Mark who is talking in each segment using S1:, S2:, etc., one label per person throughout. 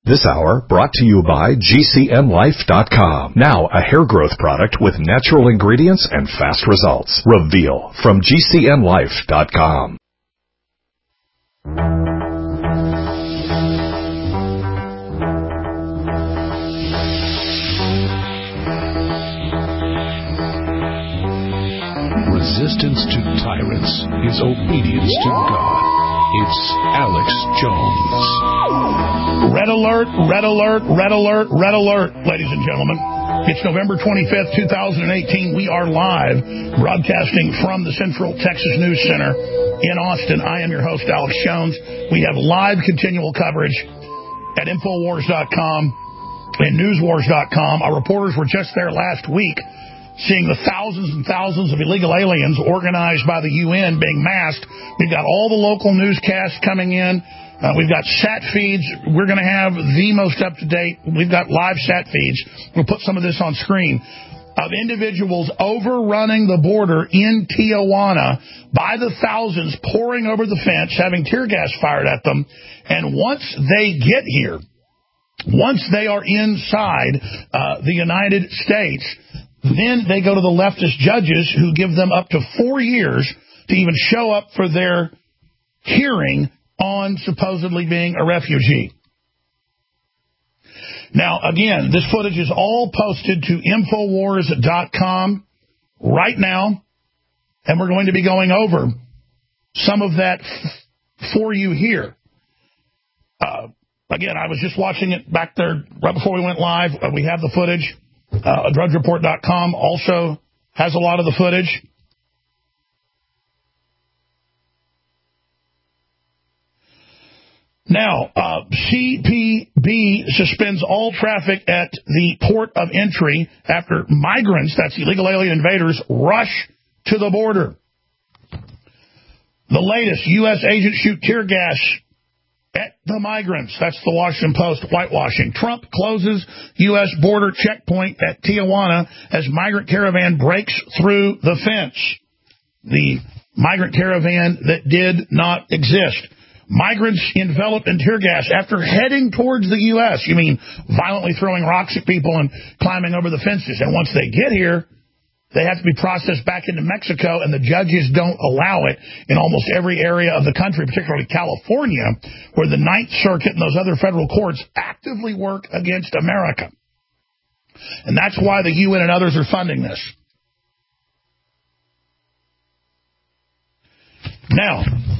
S1: This hour brought to you by GCNlife.com. Now a hair growth product with natural ingredients and fast results. Reveal from GCNlife.com.
S2: Resistance to tyrants is obedience to God. It's Alex Jones.
S3: Red alert, red alert, red alert, red alert, ladies and gentlemen. It's November 25th, 2018. We are live, broadcasting from the Central Texas News Center in Austin. I am your host, Alex Jones. We have live continual coverage at Infowars.com and Newswars.com. Our reporters were just there last week, seeing the thousands and thousands of illegal aliens organized by the UN being masked. We've got all the local newscasts coming in. We've got sat feeds. We're going to have the most up-to-date. We've got live sat feeds. We'll put some of this on screen of individuals overrunning the border in Tijuana by the thousands, pouring over the fence, having tear gas fired at them. And once they get here, once they are inside the United States, then they go to the leftist judges who give them up to 4 years to even show up for their hearing on supposedly being a refugee. Now, again, this footage is all posted to Infowars.com right now, and we're going to be going over some of that for you here. Again, I was just watching it back there right before we went live. We have the footage. DrudgeReport.com also has a lot of the footage. Now, CPB suspends all traffic at the port of entry after migrants, that's illegal alien invaders, rush to the border. The latest, U.S. agents shoot tear gas at the migrants. That's the Washington Post whitewashing. Trump closes U.S. border checkpoint at Tijuana as migrant caravan breaks through the fence. The migrant caravan that did not exist. Migrants enveloped in tear gas after heading towards the U.S. You mean violently throwing rocks at people and climbing over the fences. And once they get here, they have to be processed back into Mexico, and the judges don't allow it in almost every area of the country, particularly California, where the Ninth Circuit and those other federal courts actively work against America. And that's why the UN and others are funding this. Now,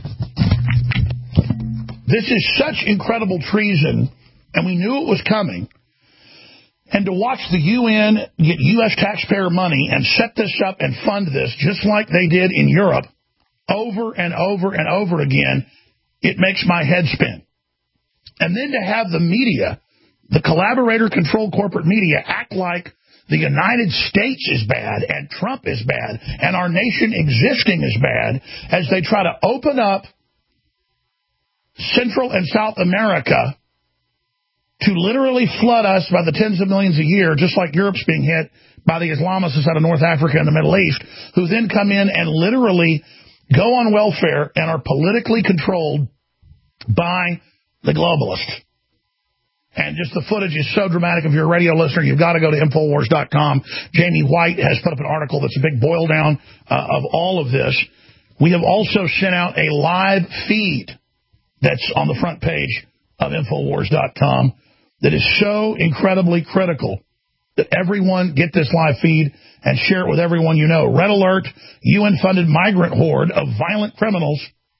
S3: this is such incredible treason, and we knew it was coming. And to watch the UN get U.S. taxpayer money and set this up and fund this, just like they did in Europe, over and over and over again, it makes my head spin. And then to have the media, the collaborator-controlled corporate media, act like the United States is bad and Trump is bad and our nation existing is bad as they try to open up Central and South America to literally flood us by the tens of millions a year, just like Europe's being hit by the Islamists out of North Africa and the Middle East, who then come in and literally go on welfare and are politically controlled by the globalists. And just the footage is so dramatic. If you're a radio listener, you've got to go to Infowars.com. Jamie White has put up an article that's a big boil down of all of this. We have also sent out a live feed that's on the front page of Infowars.com that is so incredibly critical that everyone get this live feed and share it with everyone you know. Red alert, UN-funded migrant horde of violent criminals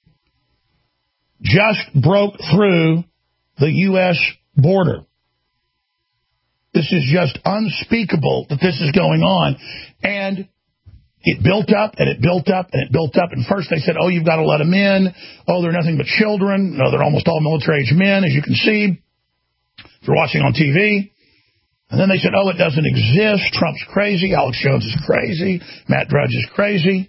S3: just broke through the U.S. border. This is just unspeakable that this is going on. And it built up, and it built up, and it built up. And first they said, oh, you've got to let them in. Oh, they're nothing but children. No, they're almost all military-age men, as you can see if you're watching on TV. And then they said, oh, it doesn't exist. Trump's crazy. Alex Jones is crazy. Matt Drudge is crazy.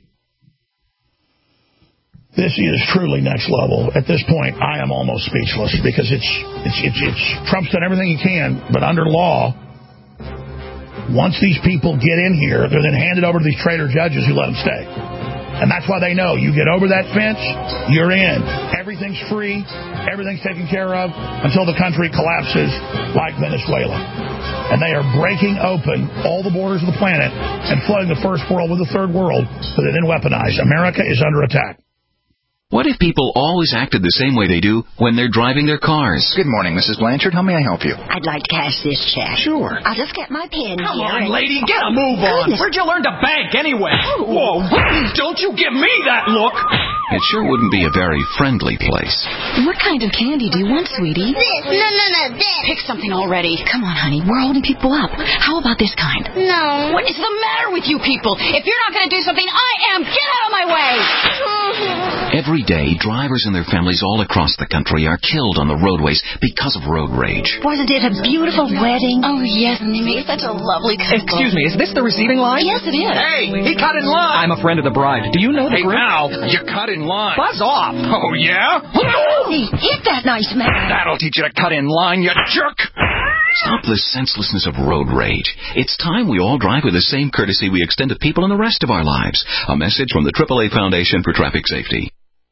S3: This is truly next level. At this point, I am almost speechless because it's Trump's done everything he can, but under law, once these people get in here, they're then handed over to these traitor judges who let them stay. And that's why they know you get over that fence, you're in. Every everything's free, everything's taken care of, until the country collapses like Venezuela. And they are breaking open all the borders of the planet and flooding the first world with the third world that they then weaponize. America is under attack.
S4: What if people always acted the same way they do when they're driving their cars?
S5: Good morning, Mrs. Blanchard. How may I help you?
S6: I'd like to cash this check.
S5: Sure.
S6: I'll just get my pen
S7: Come
S6: here.
S7: on, lady, get a move on.
S6: Goodness.
S7: Where'd you learn to bank anyway? Whoa, don't you give me that look.
S4: It sure wouldn't be a very friendly place.
S8: What kind of candy do you want, sweetie?
S6: This. No, this.
S8: Pick something already. Come on, honey. We're holding people up. How about this kind?
S6: No.
S8: What is the matter with you people? If you're not going to do something, I am. Get out of my way!
S4: Every day, drivers and their families all across the country are killed on the roadways because of road rage.
S6: Wasn't it a beautiful wedding?
S8: Oh, yes, and they made such a lovely couple.
S7: Excuse me, is this the receiving line?
S8: Yes, it is.
S7: Hey, he cut in line. I'm a friend of the bride. Do you know the group?
S5: Now, you cut in line.
S7: Buzz off.
S5: Oh, yeah?
S6: Hey, hit that nice man.
S5: That'll teach you to cut in line, you jerk.
S4: Stop the senselessness of road rage. It's time we all drive with the same courtesy we extend to people in the rest of our lives. A message from the AAA Foundation for Traffic Safety.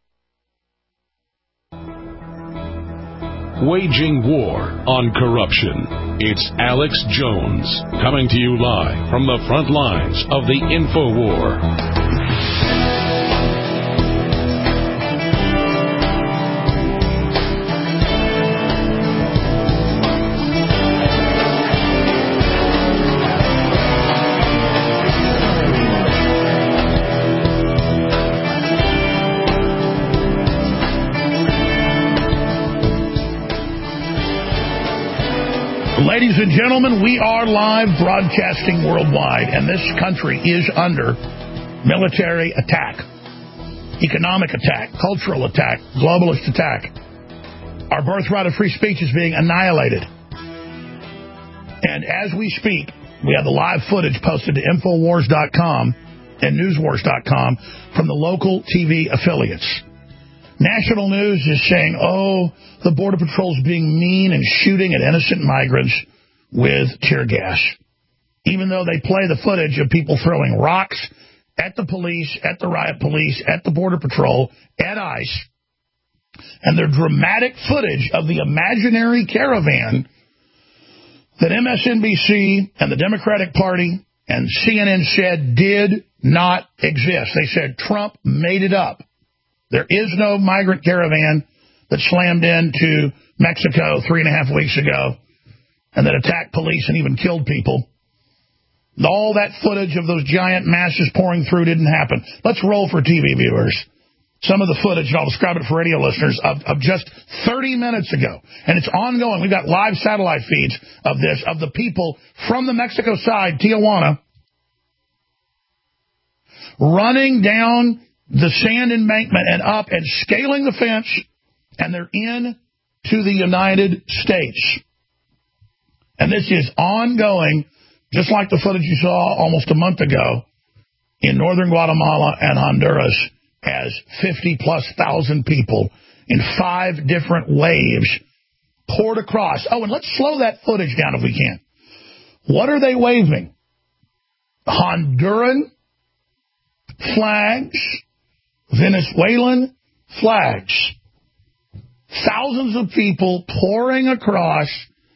S2: Waging war on corruption. It's Alex Jones coming to you live from the front lines of the InfoWar.
S3: Ladies and gentlemen, we are live broadcasting worldwide, and this country is under military attack, economic attack, cultural attack, globalist attack. Our birthright of free speech is being annihilated. And as we speak, we have the live footage posted to Infowars.com and Newswars.com from the local TV affiliates. National news is saying, the Border Patrol is being mean and shooting at innocent migrants with tear gas. Even though they play the footage of people throwing rocks at the police, at the riot police, at the Border Patrol, at ICE, and their dramatic footage of the imaginary caravan that MSNBC and the Democratic Party and CNN said did not exist. They said Trump made it up. There is no migrant caravan that slammed into Mexico 3.5 weeks ago and that attacked police and even killed people. All that footage of those giant masses pouring through didn't happen. Let's roll for TV viewers some of the footage, and I'll describe it for radio listeners, of just 30 minutes ago. And it's ongoing. We've got live satellite feeds of this, of the people from the Mexico side, Tijuana, running down the sand embankment and up and scaling the fence, and they're in to the United States. And this is ongoing, just like the footage you saw almost a month ago in northern Guatemala and Honduras, as 50,000+ people in 5 different waves poured across. Oh, and let's slow that footage down if we can. What are they waving? Honduran flags, Venezuelan flags. Thousands of people pouring across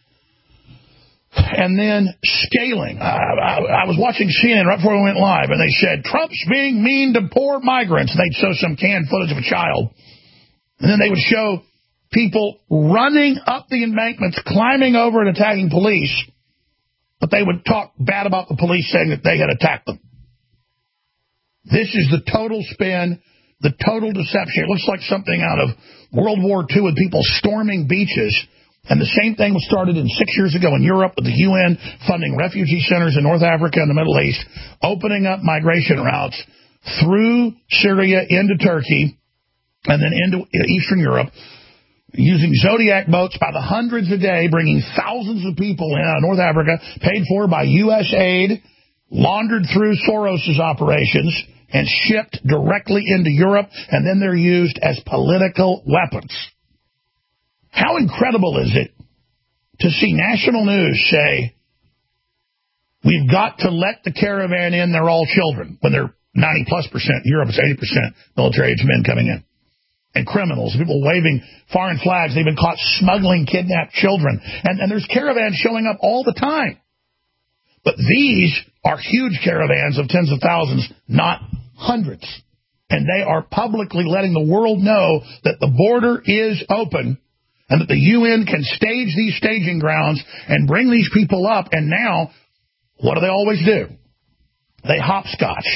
S3: and then scaling. I was watching CNN right before we went live, and they said, Trump's being mean to poor migrants. And they'd show some canned footage of a child. And then they would show people running up the embankments, climbing over and attacking police. But they would talk bad about the police, saying that they had attacked them. This is the total spin, the total deception. It looks like something out of World War II with people storming beaches. And the same thing was started 6 years ago in Europe with the UN funding refugee centers in North Africa and the Middle East, opening up migration routes through Syria into Turkey and then into Eastern Europe, using Zodiac boats by the hundreds a day, bringing thousands of people in out of North Africa, paid for by U.S. aid, laundered through Soros's operations, and shipped directly into Europe, and then they're used as political weapons. How incredible is it to see national news say, we've got to let the caravan in, they're all children, when they're 90+%. Europe is 80% military-age men coming in. and criminals, people waving foreign flags. They've been caught smuggling kidnapped children. And there's caravans showing up all the time. But these are huge caravans of tens of thousands, not hundreds. And they are publicly letting the world know that the border is open and that the UN can stage these staging grounds and bring these people up. And now, what do they always do? They hopscotch.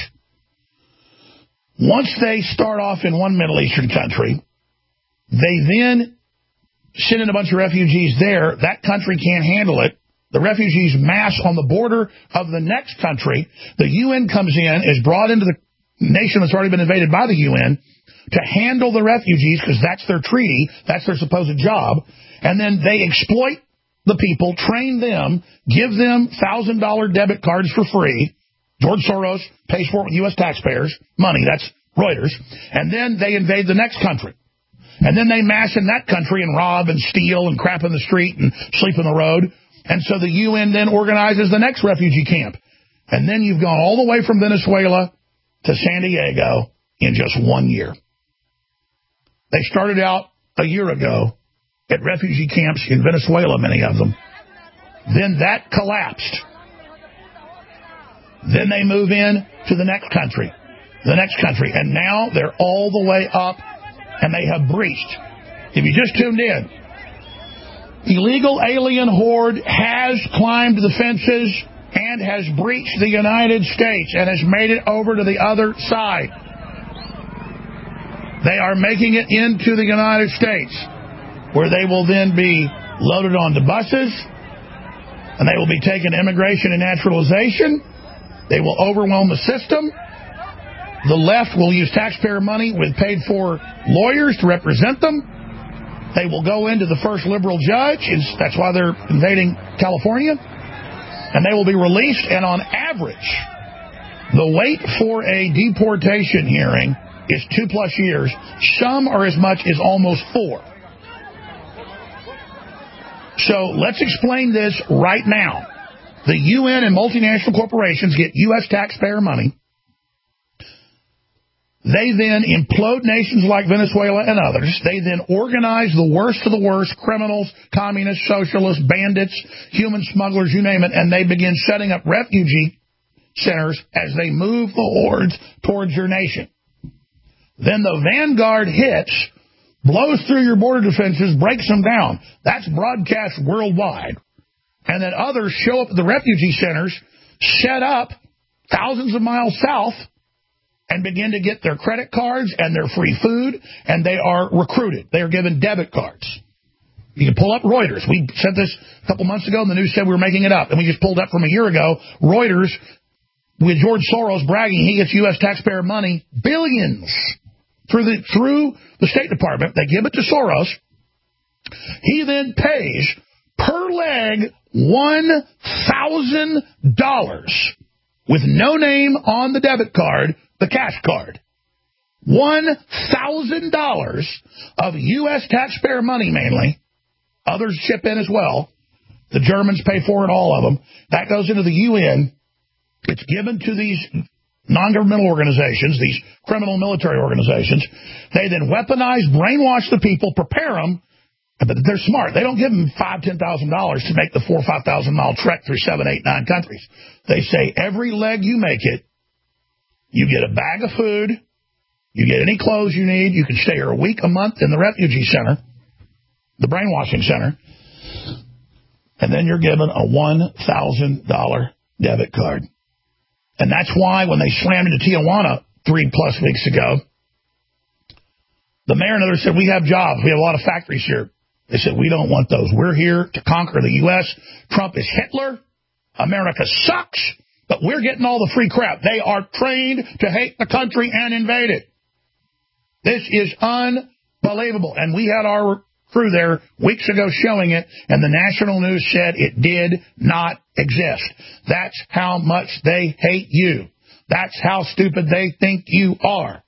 S3: Once they start off in one Middle Eastern country, they then send in a bunch of refugees there. That country can't handle it. The refugees mass on the border of the next country. The UN comes in, is brought into the nation that's already been invaded by the UN to handle the refugees because that's their treaty, that's their supposed job. And then they exploit the people, train them, give them $1,000 debit cards for free. George Soros pays for it with U.S. taxpayers' money. That's Reuters. And then they invade the next country. And then they mass in that country and rob and steal and crap in the street and sleep in the road. And so the UN then organizes the next refugee camp. And then you've gone all the way from Venezuela to San Diego in just 1 year. They started out a year ago at refugee camps in Venezuela, many of them. Then that collapsed. Then they move in to the next country, and now they're all the way up, and they have breached. If you just tuned in, illegal alien horde has climbed the fences and has breached the United States and has made it over to the other side. They are making it into the United States, where they will then be loaded onto buses, and they will be taken to immigration and naturalization. They will overwhelm the system. The left will use taxpayer money with paid-for lawyers to represent them. They will go into the first liberal judge. That's why they're invading California. And they will be released. And on average, the wait for a deportation hearing is 2+ years. Some are as much as almost 4. So let's explain this right now. The UN and multinational corporations get U.S. taxpayer money. They then implode nations like Venezuela and others. They then organize the worst of the worst, criminals, communists, socialists, bandits, human smugglers, you name it, and they begin setting up refugee centers as they move the hordes towards your nation. Then the vanguard hits, blows through your border defenses, breaks them down. That's broadcast worldwide. And then others show up at the refugee centers, set up thousands of miles south, and begin to get their credit cards and their free food, and they are recruited. They are given debit cards. You can pull up Reuters. We said this a couple months ago, and the news said we were making it up. And we just pulled up from a year ago, Reuters, with George Soros bragging he gets U.S. taxpayer money, billions, through the State Department. They give it to Soros. He then pays per leg $1,000 with no name on the debit card, the cash card. $1,000 of U.S. taxpayer money mainly. Others chip in as well. The Germans pay for it, all of them. That goes into the UN. It's given to these non-governmental organizations, these criminal military organizations. They then weaponize, brainwash the people, prepare them. But they're smart. They don't give them $5,000, $10,000 to make the 4,000 or 5,000 mile trek through 7, 8, 9 countries. They say every leg you make it, you get a bag of food, you get any clothes you need, you can stay here a week, a month in the refugee center, the brainwashing center, and then you're given a $1,000 debit card. And that's why when they slammed into Tijuana 3+ weeks ago, the mayor and others said, we have jobs, we have a lot of factories here. They said, we don't want those. We're here to conquer the U.S. Trump is Hitler. America sucks. But we're getting all the free crap. They are trained to hate the country and invade it. This is unbelievable. And we had our crew there weeks ago showing it, and the national news said it did not exist. That's how much they hate you. That's how stupid they think you are.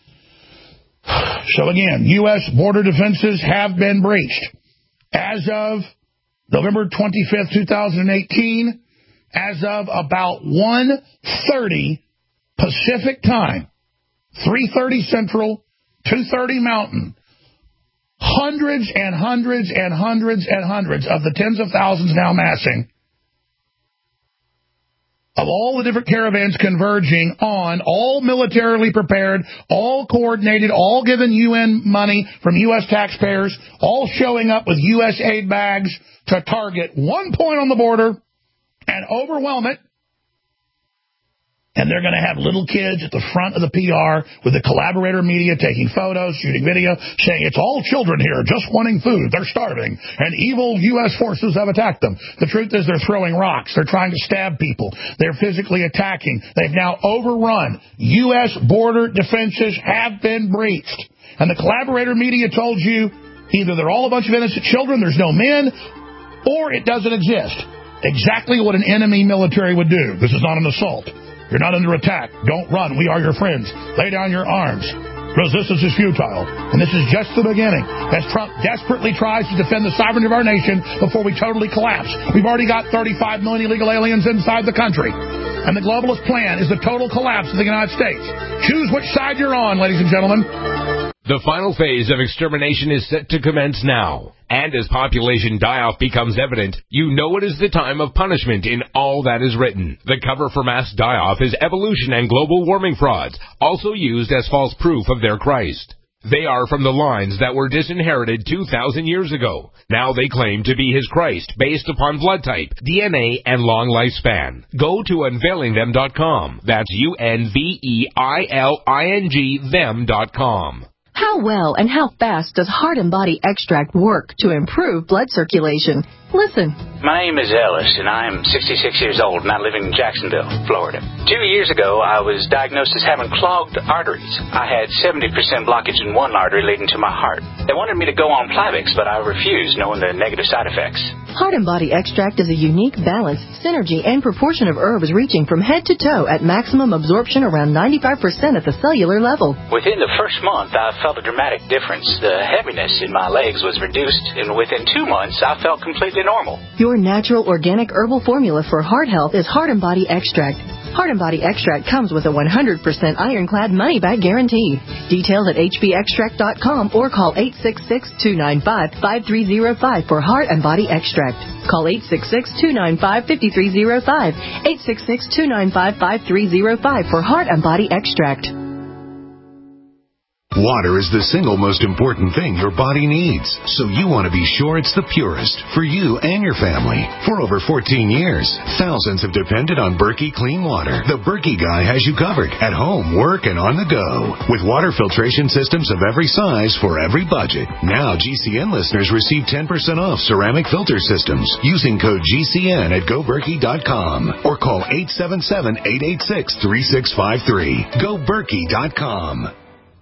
S3: So again, U.S. border defenses have been breached. As of November 25th, 2018, as of about 1:30 Pacific time, 3:30 Central, 230 Mountain, hundreds and hundreds and hundreds and hundreds of the tens of thousands now massing of all the different caravans converging on, all militarily prepared, all coordinated, all given UN money from U.S. taxpayers, all showing up with U.S. aid bags to target one point on the border and overwhelm it. And they're going to have little kids at the front of the PR with the collaborator media taking photos, shooting video, saying it's all children here just wanting food. They're starving. And evil U.S. forces have attacked them. The truth is they're throwing rocks. They're trying to stab people. They're physically attacking. They've now overrun. U.S. border defenses have been breached. And the collaborator media told you either they're all a bunch of innocent children, there's no men, or it doesn't exist. Exactly what an enemy military would do. This is not an assault. You're not under attack. Don't run. We are your friends. Lay down your arms. Resistance is futile. And this is just the beginning. As Trump desperately tries to defend the sovereignty of our nation before we totally collapse. We've already got 35 million illegal aliens inside the country. And the globalist plan is the total collapse of the United States. Choose which side you're on, ladies and gentlemen.
S9: The final phase of extermination is set to commence now. And as population die-off becomes evident, you know it is the time of punishment in all that is written. The cover for mass die-off is evolution and global warming frauds, also used as false proof of their Christ. They are from the lines that were disinherited 2,000 years ago. Now they claim to be his Christ based upon blood type, DNA, and long lifespan. Go to unveilingthem.com. That's UNVEILING them.com.
S10: How well and how fast does Heart and Body Extract work to improve blood circulation? Listen.
S11: My name is Ellis, and I am 66 years old, and I live in Jacksonville, Florida. 2 years ago, I was diagnosed as having clogged arteries. I had 70% blockage in one artery leading to my heart. They wanted me to go on Plavix, but I refused, knowing the negative side effects.
S10: Heart and Body Extract is a unique, balanced synergy and proportion of herbs reaching from head to toe at maximum absorption around 95% at the cellular level.
S11: Within the first month, I felt a dramatic difference. The heaviness in my legs was reduced, and within 2 months, I felt completely normal.
S10: Your natural organic herbal formula for heart health is Heart and Body Extract. Heart and Body Extract comes with a 100% ironclad money-back guarantee. Details at hbextract.com or call 866-295-5305 for Heart and Body Extract. Call 866-295-5305. 866-295-5305 for Heart and Body Extract.
S12: Water is the single most important thing your body needs, so you want to be sure it's the purest for you and your family. For over 14 years, thousands have depended on Berkey Clean Water. The Berkey guy has you covered at home, work, and on the go. With water filtration systems of every size for every budget. Now GCN listeners receive 10% off ceramic filter systems using code GCN at GoBerkey.com or call 877-886-3653. GoBerkey.com.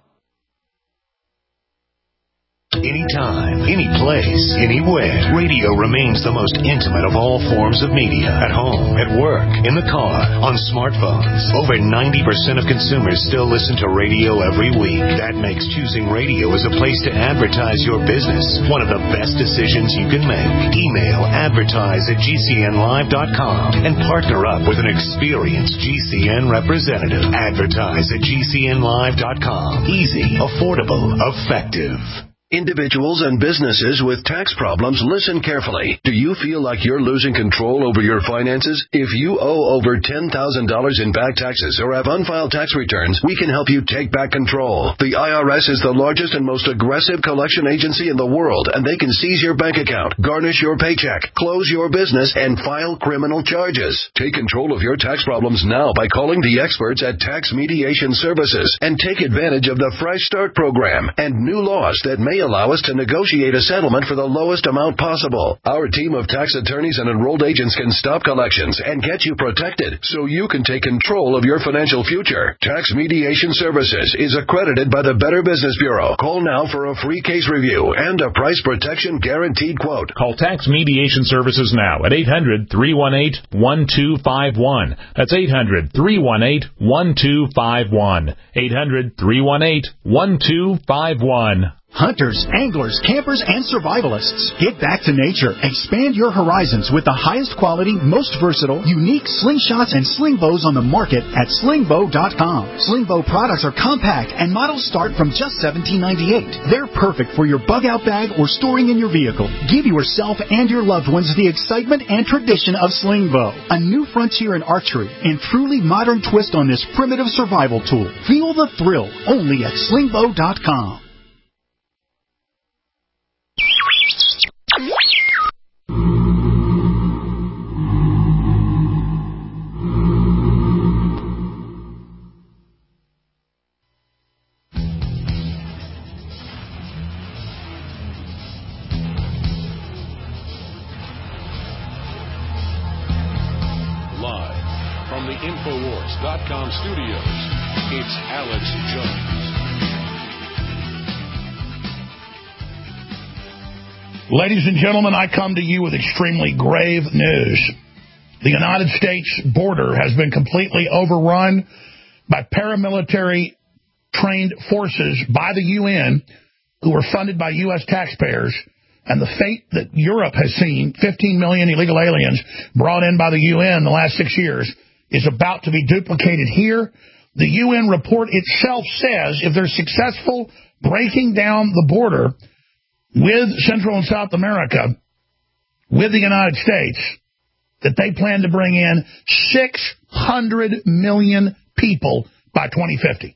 S12: Anytime, any place, anywhere, radio remains the most intimate of all forms of media. At home, at work, in the car, on smartphones. Over 90% of consumers still listen to radio every week. That makes choosing radio as a place to advertise your business one of the best decisions you can make. Email advertise@gcnlive.com and partner up with an experienced GCN representative. Advertise at gcnlive.com. Easy, affordable, effective.
S13: Individuals and businesses with tax problems, listen carefully. Do you feel like you're losing control over your finances? If you owe over $10,000 in back taxes or have unfiled tax returns, we can help you take back control. The IRS is the largest and most aggressive collection agency in the world, and they can seize your bank account, garnish your paycheck, close your business, and file criminal charges. Take control of your tax problems now by calling the experts at Tax Mediation Services and take advantage of the Fresh Start program and new laws that may allow us to negotiate a settlement for the lowest amount possible. Our team of tax attorneys and enrolled agents can stop collections and get you protected so you can take control of your financial future. Tax Mediation Services is accredited by the Better Business Bureau. Call now for a free case review and a price protection guaranteed quote.
S14: Call Tax Mediation Services now at 800-318-1251. That's 800-318-1251. 800-318-1251.
S15: Hunters, anglers, campers, and survivalists. Get back to nature. Expand your horizons with the highest quality, most versatile, unique slingshots and sling bows on the market at slingbow.com. Slingbow products are compact and models start from just $17.98. They're perfect for your bug out bag or storing in your vehicle. Give yourself and your loved ones the excitement and tradition of Slingbow, a new frontier in archery and truly modern twist on this primitive survival tool. Feel the thrill only at slingbow.com.
S2: Live from the Infowars.com studios, it's Alex Jones.
S3: Ladies and gentlemen, I come to you with extremely grave news. The United States border has been completely overrun by paramilitary trained forces by the UN who are funded by U.S. taxpayers. And the fate that Europe has seen, 15 million illegal aliens brought in by the UN in the last 6 years, is about to be duplicated here. The UN report itself says if they're successful breaking down the border with Central and South America, with the United States, that they plan to bring in 600 million people by 2050.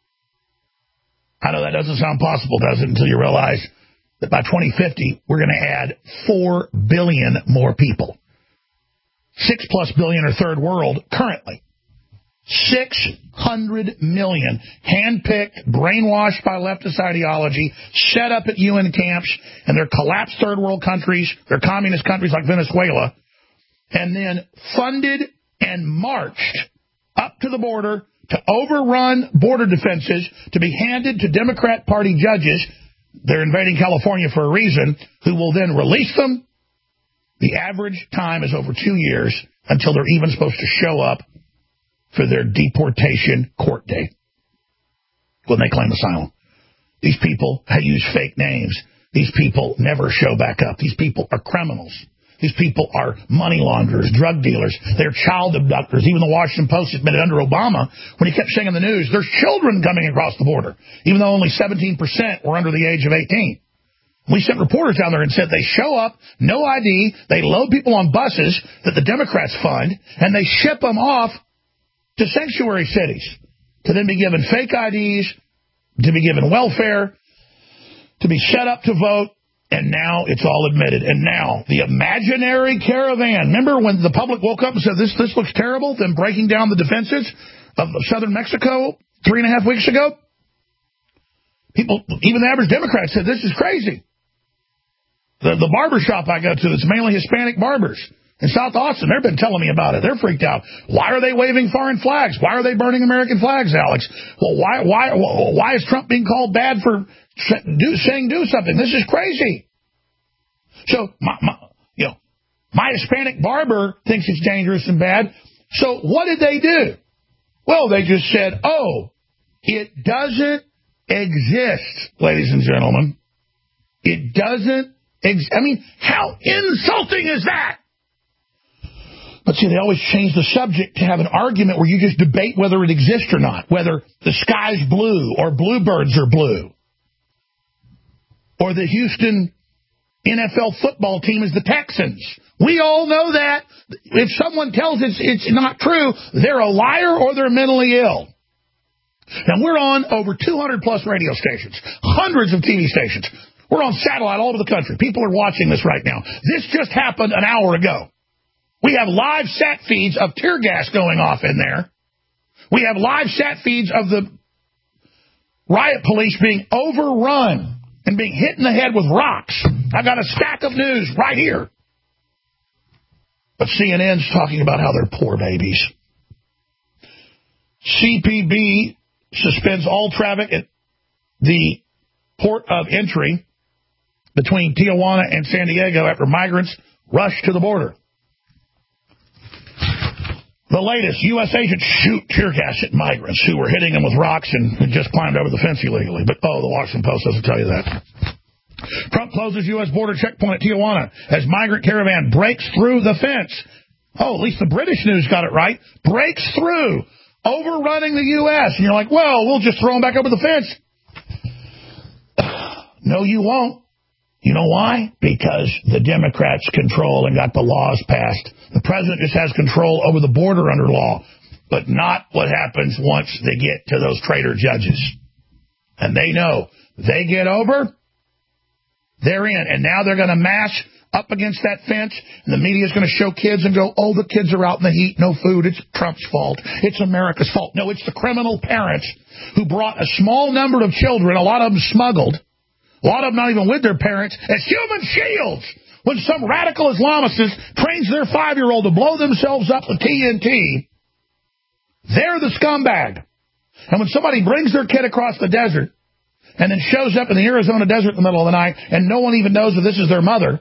S3: I know that doesn't sound possible, does it, until you realize that by 2050, we're going to add 4 billion more people. 6+ billion are third world currently. 600 million handpicked, brainwashed by leftist ideology, set up at UN camps, and they're collapsed third world countries, they're communist countries like Venezuela, and then funded and marched up to the border to overrun border defenses to be handed to Democrat Party judges. They're invading California for a reason, who will then release them. The average time is over 2 years until they're even supposed to show up for their deportation court date when they claim asylum. These people use fake names. These people never show back up. These people are criminals. These people are money launderers, drug dealers. They're child abductors. Even the Washington Post admitted under Obama, when he kept saying in the news, there's children coming across the border, even though only 17% were under the age of 18. We sent reporters down there and said they show up, no ID, they load people on buses that the Democrats fund, and they ship them off to sanctuary cities to then be given fake IDs, to be given welfare, to be set up to vote, and now it's all admitted. And now the imaginary caravan. Remember when the public woke up and said, this looks terrible, them breaking down the defenses of southern Mexico 3.5 weeks ago? People, even the average Democrat, said this is crazy. The barber shop I go to, it's mainly Hispanic barbers in South Austin. They've been telling me about it. They're freaked out. Why are they waving foreign flags? Why are they burning American flags, Alex? Well, why is Trump being called bad for saying do something? This is crazy. So my Hispanic barber thinks it's dangerous and bad. So what did they do? Well, they just said, oh, it doesn't exist, ladies and gentlemen. It doesn't exist. I mean, how insulting is that? But see, they always change the subject to have an argument where you just debate whether it exists or not, whether the sky's blue or bluebirds are blue, or the Houston NFL football team is the Texans. We all know that. If someone tells us it's not true, they're a liar or they're mentally ill. Now, we're on over 200-plus radio stations, hundreds of TV stations. We're on satellite all over the country. People are watching this right now. This just happened an hour ago. We have live sat feeds of tear gas going off in there. We have live sat feeds of the riot police being overrun and being hit in the head with rocks. I've got a stack of news right here. But CNN's talking about how they're poor babies. CPB suspends all traffic at the port of entry between Tijuana and San Diego after migrants rush to the border. The latest, U.S. agents shoot tear gas at migrants who were hitting them with rocks and had just climbed over the fence illegally. But, the Washington Post doesn't tell you that. Trump closes U.S. border checkpoint at Tijuana as migrant caravan breaks through the fence. At least the British news got it right. Breaks through, overrunning the U.S. And you're like, well, we'll just throw them back over the fence. No, you won't. You know why? Because the Democrats control and got the laws passed. The president just has control over the border under law, but not what happens once they get to those traitor judges. And they know they get over, they're in. And now they're going to mass up against that fence, and the media is going to show kids and go, the kids are out in the heat, no food, it's Trump's fault, it's America's fault. No, it's the criminal parents who brought a small number of children, a lot of them smuggled, a lot of them not even with their parents, as human shields. When some radical Islamicist trains their 5-year-old to blow themselves up with TNT, they're the scumbag. And when somebody brings their kid across the desert and then shows up in the Arizona desert in the middle of the night and no one even knows that this is their mother,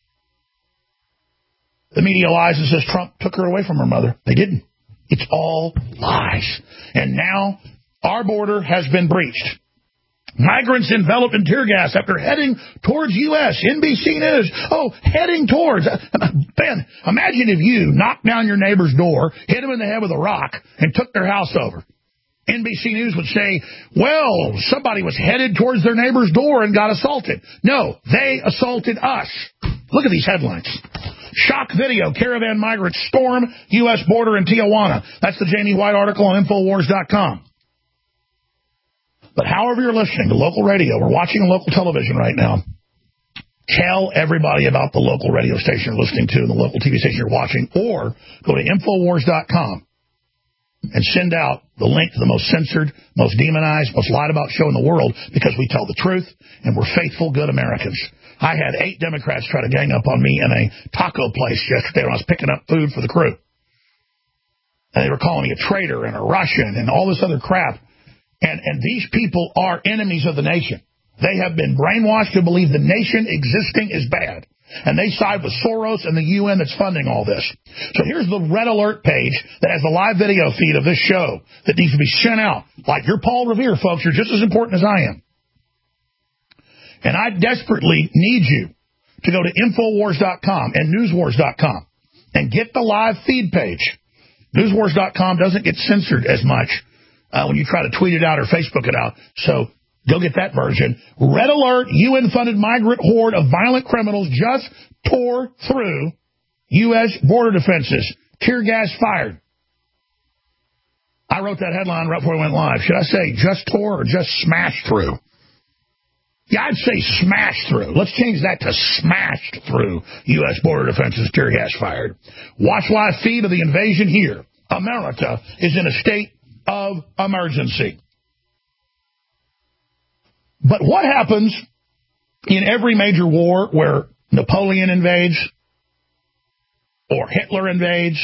S3: the media lies and says Trump took her away from her mother. They didn't. It's all lies. And now our border has been breached. Migrants enveloped in tear gas after heading towards U.S. NBC News. Heading towards. Ben, imagine if you knocked down your neighbor's door, hit him in the head with a rock, and took their house over. NBC News would say, well, somebody was headed towards their neighbor's door and got assaulted. No, they assaulted us. Look at these headlines. Shock video, caravan migrants storm U.S. border in Tijuana. That's the Jamie White article on Infowars.com. But however you're listening to local radio or watching on local television right now, tell everybody about the local radio station you're listening to and the local TV station you're watching, or go to Infowars.com and send out the link to the most censored, most demonized, most lied about show in the world, because we tell the truth and we're faithful, good Americans. I had 8 Democrats try to gang up on me in a taco place yesterday when I was picking up food for the crew. And they were calling me a traitor and a Russian and all this other crap. And these people are enemies of the nation. They have been brainwashed to believe the nation existing is bad. And they side with Soros and the UN that's funding all this. So here's the Red Alert page that has the live video feed of this show that needs to be sent out. Like, you're Paul Revere, folks. You're just as important as I am. And I desperately need you to go to Infowars.com and Newswars.com and get the live feed page. Newswars.com doesn't get censored as much when you try to tweet it out or Facebook it out. So go get that version. Red Alert, UN-funded migrant horde of violent criminals just tore through U.S. border defenses. Tear gas fired. I wrote that headline right before we went live. Should I say just tore or just smashed through? Yeah, I'd say smashed through. Let's change that to smashed through U.S. border defenses, tear gas fired. Watch live feed of the invasion here. America is in a state of emergency. But what happens in every major war where Napoleon invades, or Hitler invades,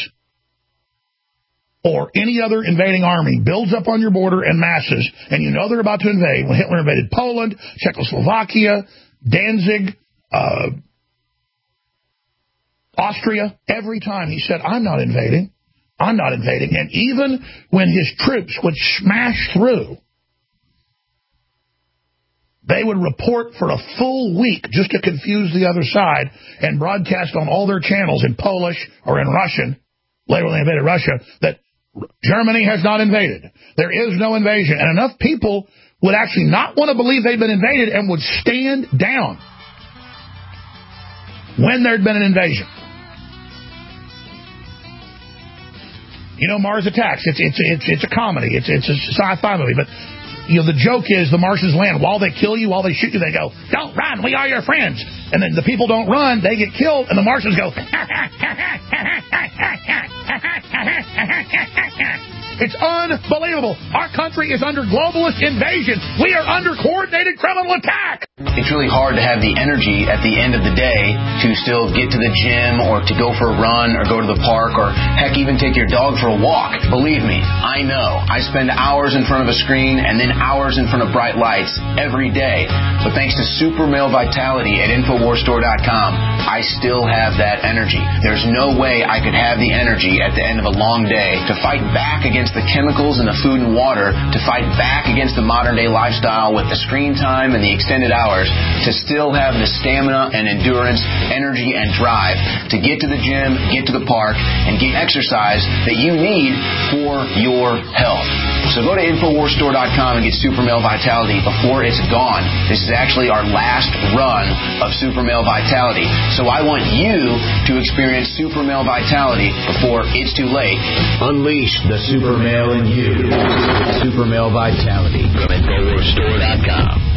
S3: or any other invading army builds up on your border en masses, and you know they're about to invade? When Hitler invaded Poland, Czechoslovakia, Danzig, Austria, every time he said, I'm not invading. I'm not invading. And even when his troops would smash through, they would report for a full week just to confuse the other side and broadcast on all their channels in Polish or in Russian, later when they invaded Russia, that Germany has not invaded. There is no invasion. And enough people would actually not want to believe they'd been invaded and would stand down when there'd been an invasion. You know, Mars Attacks. It's a comedy. It's a sci-fi movie. But you know, the joke is the Martians land. While they kill you, while they shoot you, they go, "Don't run. We are your friends." And then the people don't run. They get killed, and the Martians go, It's unbelievable. Our country is under globalist invasion. We are under coordinated criminal attack.
S16: It's really hard to have the energy at the end of the day to still get to the gym or to go for a run or go to the park or, heck, even take your dog for a walk. Believe me, I know. I spend hours in front of a screen and then hours in front of bright lights every day. But thanks to Super Male Vitality at InfoWarsStore.com, I still have that energy. There's no way I could have the energy at the end of a long day to fight back against the chemicals in the food and water, to fight back against the modern-day lifestyle with the screen time and the extended hours, to still have the stamina and endurance, energy and drive to get to the gym, get to the park, and get exercise that you need for your health. So go to InfoWarsStore.com and get Super Male Vitality before it's gone. This is actually our last run of Super Male Vitality. So I want you to experience Super Male Vitality before it's too late.
S17: Unleash the super male in you. Super Male Vitality from InfoWarsStore.com.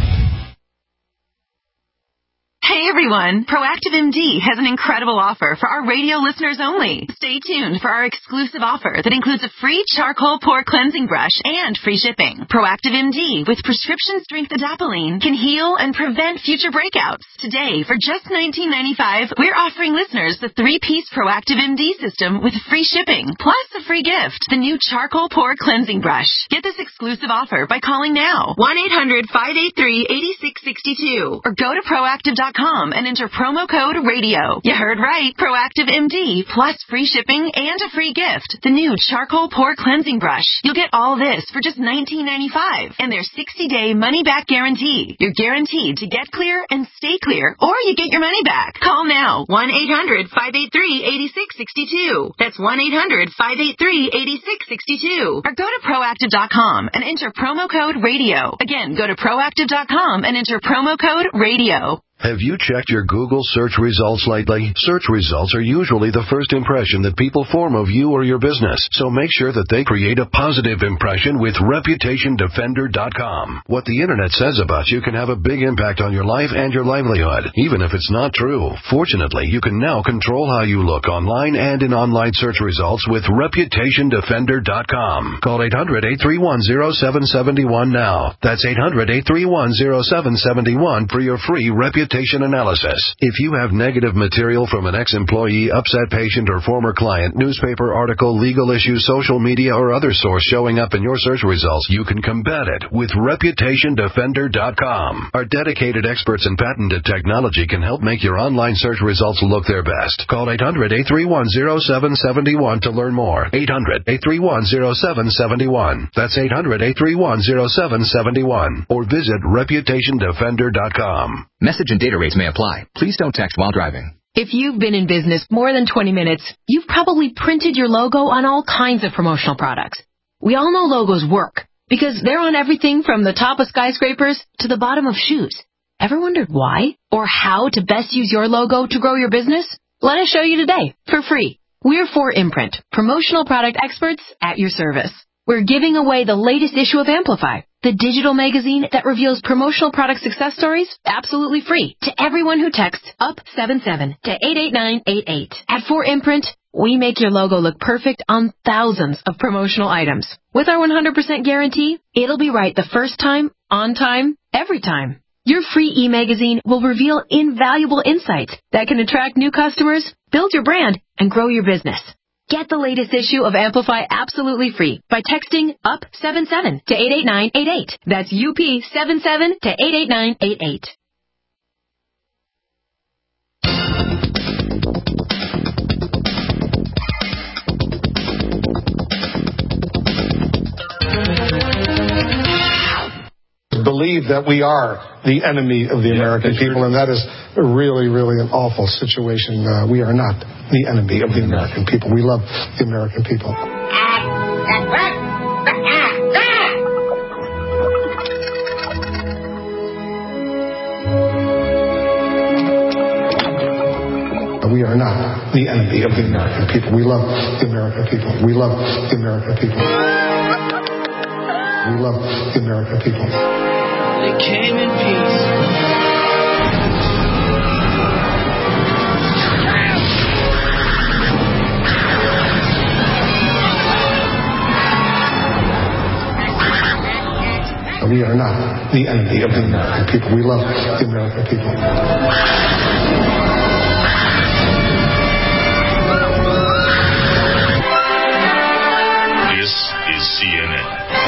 S18: Hey everyone, Proactive MD has an incredible offer for our radio listeners only. Stay tuned for our exclusive offer that includes a free charcoal pore cleansing brush and free shipping. Proactive MD with prescription strength adapalene can heal and prevent future breakouts. Today, for just $19.95, we're offering listeners the 3-piece Proactive MD system with free shipping, plus a free gift, the new charcoal pore cleansing brush. Get this exclusive offer by calling now, 1-800-583-8662, or go to proactive.com and enter promo code RADIO. You heard right. Proactive MD plus free shipping and a free gift. The new charcoal pore cleansing brush. You'll get all this for just $19.95 and their 60-day money-back guarantee. You're guaranteed to get clear and stay clear, or you get your money back. Call now. 1-800-583-8662. That's 1-800-583-8662. Or go to proactive.com and enter promo code RADIO. Again, go to proactive.com and enter promo code RADIO.
S13: Have you checked your Google search results lately? Search results are usually the first impression that people form of you or your business, so make sure that they create a positive impression with ReputationDefender.com. What the Internet says about you can have a big impact on your life and your livelihood, even if it's not true. Fortunately, you can now control how you look online and in online search results with ReputationDefender.com. Call 800-831-0771 now. That's 800-831-0771 for your free reputation analysis. If you have negative material from an ex-employee, upset patient, or former client, newspaper article, legal issue, social media, or other source showing up in your search results, you can combat it with ReputationDefender.com. Our dedicated experts in patented technology can help make your online search results look their best. Call 800-831-0771 to learn more. 800-831-0771. That's 800-831-0771. Or visit ReputationDefender.com.
S19: Message and data rates may apply. Please don't text while driving.
S10: If you've been in business more than 20 minutes, you've probably printed your logo on all kinds of promotional products. We all know logos work because they're on everything from the top of skyscrapers to the bottom of shoes. Ever wondered why or how to best use your logo to grow your business? Let us show you today for free. We're 4imprint, promotional product experts at your service. We're giving away the latest issue of Amplify, the digital magazine that reveals promotional product success stories absolutely free to everyone who texts UP77 to 88988. At 4imprint, we make your logo look perfect on thousands of promotional items. With our 100% guarantee, it'll be right the first time, on time, every time. Your free e-magazine will reveal invaluable insights that can attract new customers, build your brand, and grow your business. Get the latest issue of Amplify absolutely free by texting UP77 to 88988. That's UP77 to 88988.
S20: Believe that we are the enemy of the American people, and that is really, really an awful situation. We are not the enemy of the American people. We love the American people. We are not the enemy of the American people. We love the American people. We love the American people. We love the American people. They came in peace. We are not the enemy of the American people. We love the American people.
S2: This is CNN.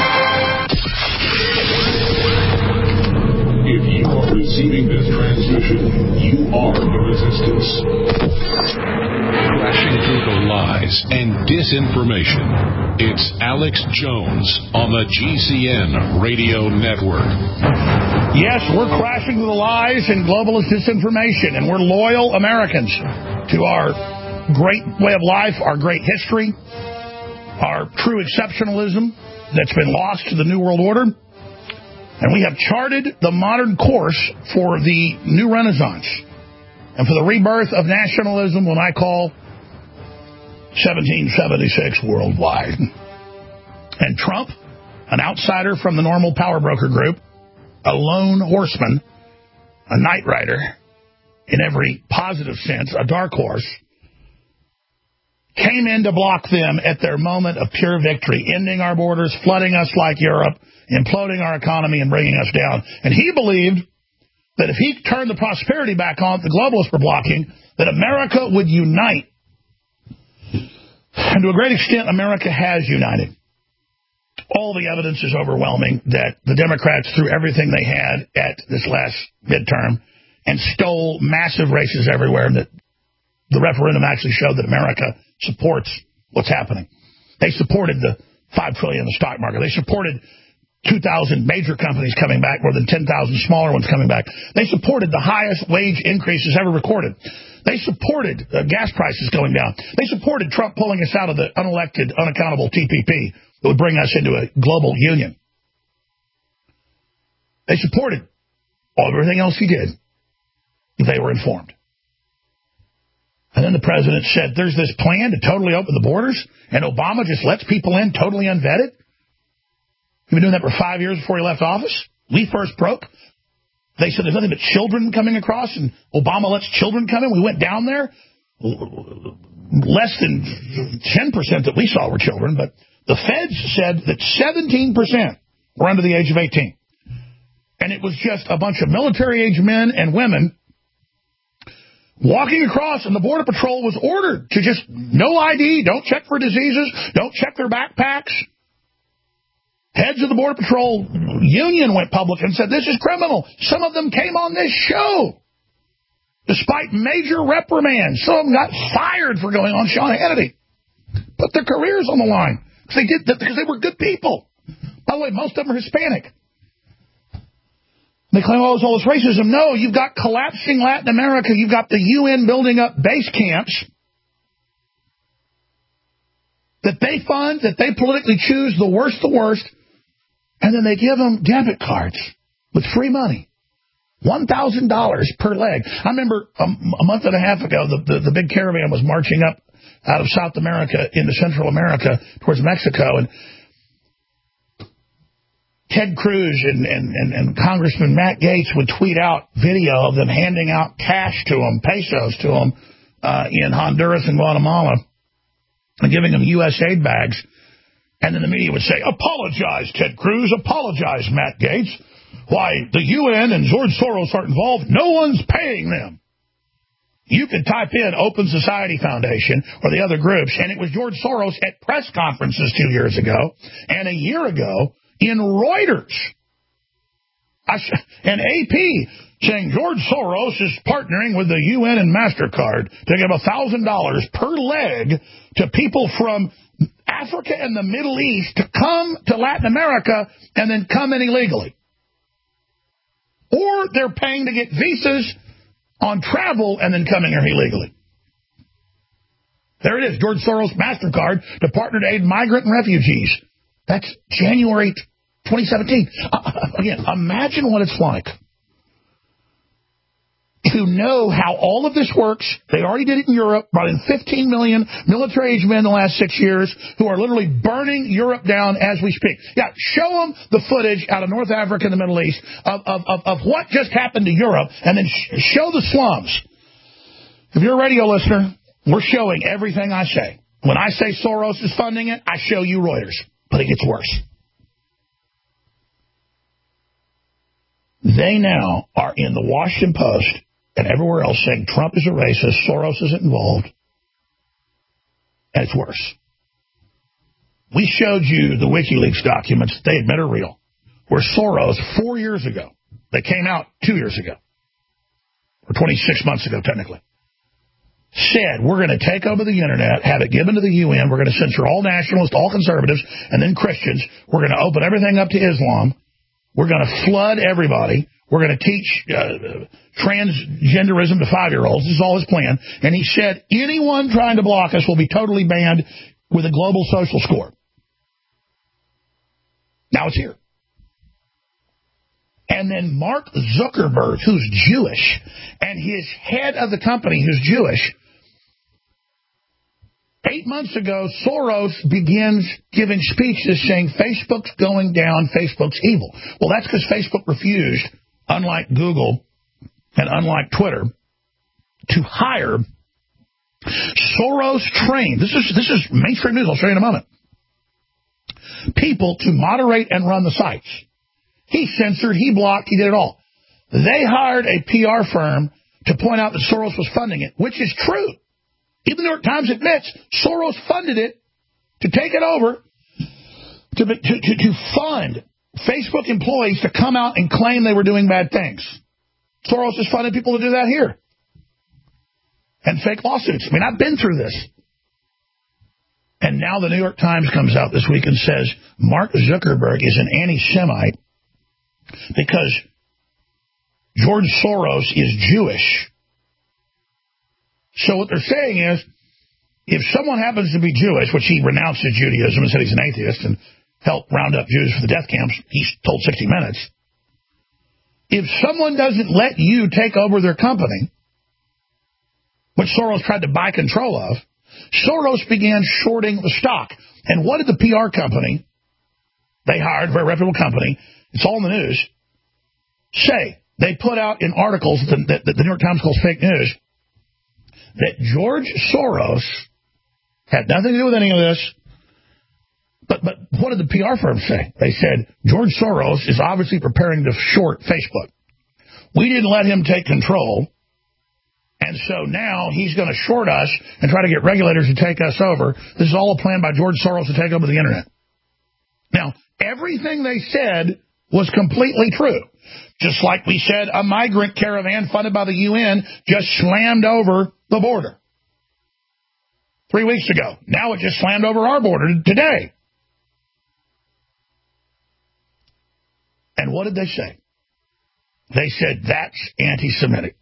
S2: If you are receiving this transmission, you are the resistance. Crashing through the lies and disinformation. It's Alex Jones on the GCN Radio Network.
S3: Yes, we're crashing through the lies and globalist disinformation, and we're loyal Americans to our great way of life, our great history, our true exceptionalism that's been lost to the New World Order. And we have charted the modern course for the new Renaissance and for the rebirth of nationalism, what I call 1776 worldwide. And Trump, an outsider from the normal power broker group, a lone horseman, a night rider, in every positive sense, a dark horse, came in to block them at their moment of pure victory, ending our borders, flooding us like Europe, imploding our economy and bringing us down. And he believed that if he turned the prosperity back on the globalists were blocking, that America would unite. And to a great extent, America has united. All the evidence is overwhelming that the Democrats threw everything they had at this last midterm and stole massive races everywhere, and that the referendum actually showed that America supports what's happening. They supported the $5 trillion in the stock market. They supported 2,000 major companies coming back, more than 10,000 smaller ones coming back. They supported the highest wage increases ever recorded. They supported gas prices going down. They supported Trump pulling us out of the unelected, unaccountable TPP that would bring us into a global union. They supported everything else he did. They were informed. And then the president said, there's this plan to totally open the borders, and Obama just lets people in totally unvetted. He'd been doing that for 5 years before he left office. We first broke. They said there's nothing but children coming across, and Obama lets children come in. We went down there. Less than 10% that we saw were children, but the feds said that 17% were under the age of 18. And it was just a bunch of military-age men and women walking across, and the Border Patrol was ordered to just no ID, don't check for diseases, don't check their backpacks. Heads of the Border Patrol union went public and said, this is criminal. Some of them came on this show, despite major reprimands. Some of them got fired for going on Sean Hannity. Put their careers on the line. They did that because they were good people. By the way, most of them are Hispanic. They claim, oh, it's all this racism. No, you've got collapsing Latin America. You've got the UN building up base camps that they fund, that they politically choose, the worst, and then they give them debit cards with free money. $1,000 per leg. I remember a month and a half ago, the big caravan was marching up out of South America into Central America towards Mexico, and Ted Cruz and Congressman Matt Gaetz would tweet out video of them handing out cash to them, pesos to them, in Honduras and Guatemala, and giving them U.S. aid bags. And then the media would say, apologize, Ted Cruz, apologize, Matt Gaetz. Why, the UN and George Soros aren't involved. No one's paying them. You could type in Open Society Foundation or the other groups, and it was George Soros at press conferences 2 years ago and a year ago in Reuters. And AP saying George Soros is partnering with the UN and MasterCard to give $1,000 per leg to people from Africa and the Middle East to come to Latin America and then come in illegally. Or they're paying to get visas on travel and then coming here illegally. There it is, George Soros MasterCard to partner to aid migrant and refugees. That's January 2017. Again, imagine what it's like to know how all of this works. They already did it in Europe, brought in 15 million military-age men in the last 6 years who are literally burning Europe down as we speak. Yeah, show them the footage out of North Africa and the Middle East of what just happened to Europe, and then show the slums. If you're a radio listener, we're showing everything I say. When I say Soros is funding it, I show you Reuters. But it gets worse. They now are in the Washington Post and everywhere else saying Trump is a racist, Soros isn't involved, and it's worse. We showed you the WikiLeaks documents that they admit are real, where Soros, 4 years ago, they came out 2 years ago, or 26 months ago, technically, said, we're going to take over the internet, have it given to the UN, we're going to censor all nationalists, all conservatives, and then Christians. We're going to open everything up to Islam. We're going to flood everybody. We're going to teach transgenderism to 5-year-olds. This is all his plan. And he said, anyone trying to block us will be totally banned with a global social score. Now it's here. And then Mark Zuckerberg, who's Jewish, and his head of the company, who's Jewish, 8 months ago, Soros begins giving speeches saying Facebook's going down, Facebook's evil. Well, that's because Facebook refused, unlike Google and unlike Twitter, to hire Soros-trained, this is mainstream news, I'll show you in a moment, people to moderate and run the sites. He censored, he blocked, he did it all. They hired a PR firm to point out that Soros was funding it, which is true. Even the New York Times admits Soros funded it to take it over, to fund Facebook employees to come out and claim they were doing bad things. Soros has funded people to do that here. And fake lawsuits. I mean, I've been through this. And now the New York Times comes out this week and says Mark Zuckerberg is an anti-Semite because George Soros is Jewish. So what they're saying is, if someone happens to be Jewish, which he renounced his Judaism and said he's an atheist and helped round up Jews for the death camps, he's told 60 Minutes, if someone doesn't let you take over their company, which Soros tried to buy control of, Soros began shorting the stock. And what did the PR company they hired, a very reputable company, it's all in the news, say? They put out in articles that the New York Times calls fake news, that George Soros had nothing to do with any of this. But what did the PR firm say? They said, George Soros is obviously preparing to short Facebook. We didn't let him take control, and so now he's going to short us and try to get regulators to take us over. This is all a plan by George Soros to take over the internet. Now, everything they said was completely true. Just like we said, a migrant caravan funded by the UN just slammed over the border 3 weeks ago. Now it just slammed over our border today. And what did they say? They said, that's anti-Semitic.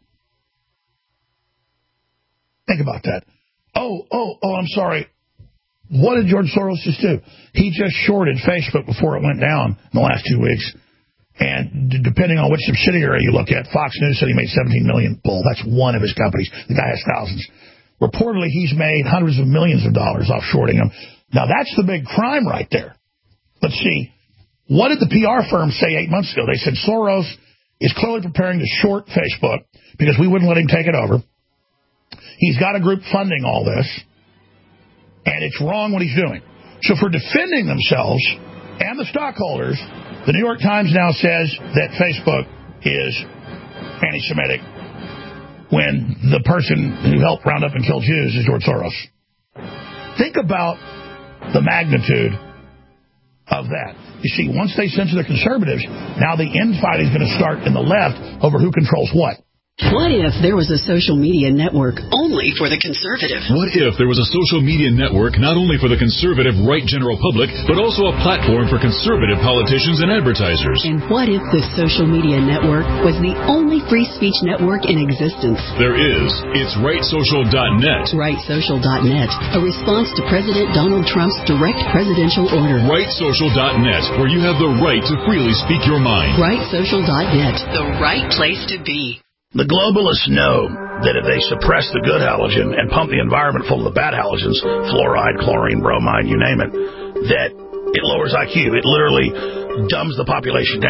S3: Think about that. Oh, I'm sorry. What did George Soros just do? He just shorted Facebook before it went down in the last 2 weeks. And depending on which subsidiary you look at, Fox News said he made $17 million. Bull. That's one of his companies. The guy has thousands. Reportedly, he's made hundreds of millions of dollars off shorting him. Now, that's the big crime right there. Let's see. What did the PR firm say 8 months ago? They said Soros is clearly preparing to short Facebook because we wouldn't let him take it over. He's got a group funding all this, and it's wrong what he's doing. So for defending themselves and the stockholders, the New York Times now says that Facebook is anti-Semitic when the person who helped round up and kill Jews is George Soros. Think about the magnitude of that. You see, once they censor the conservatives, now the infighting is going to start in the left over who controls what.
S21: What if there was a social media network only for the conservative?
S14: What if there was a social media network not only for the conservative right general public, but also a platform for conservative politicians and advertisers?
S21: And what if this social media network was the only free speech network in existence?
S14: There is. It's RightSocial.net.
S21: RightSocial.net, a response to President Donald Trump's direct presidential order.
S14: RightSocial.net, where you have the right to freely speak your mind.
S21: RightSocial.net, the right place to be.
S3: The globalists know that if they suppress the good halogen and pump the environment full of the bad halogens, fluoride, chlorine, bromide, you name it, that it lowers IQ. It literally dumbs the population down.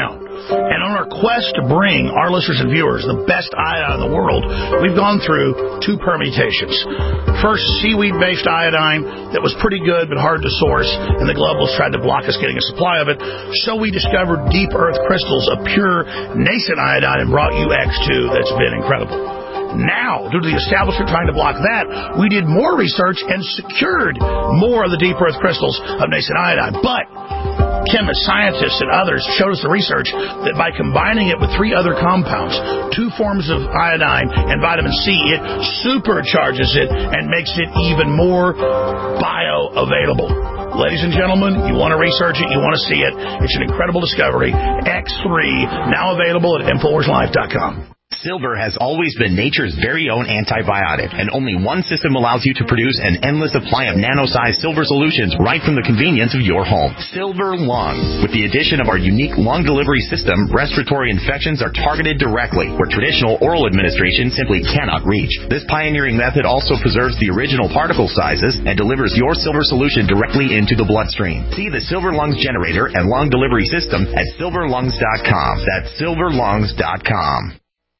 S3: And on our quest to bring our listeners and viewers the best iodine in the world, we've gone through two permutations. First, seaweed-based iodine that was pretty good but hard to source, and the globalists tried to block us getting a supply of it. So we discovered deep earth crystals of pure nascent iodine and brought you X2 that's been incredible. Now, due to the establishment trying to block that, we did more research and secured more of the deep earth crystals of nascent iodine. But chemists, scientists, and others showed us the research that by combining it with 3 other compounds, 2 forms of iodine and vitamin C, it supercharges it and makes it even more bioavailable. Ladies and gentlemen, you want to research it, you want to see it. It's an incredible discovery. X3, now available at InfoWarsLife.com.
S1: Silver has always been nature's very own antibiotic, and only one system allows you to produce an endless supply of nano-sized silver solutions right from the convenience of your home. Silver Lungs. With the addition of our unique lung delivery system, respiratory infections are targeted directly, where traditional oral administration simply cannot reach. This pioneering method also preserves the original particle sizes and delivers your silver solution directly into the bloodstream. See the Silver Lungs generator and lung delivery system at silverlungs.com. That's silverlungs.com.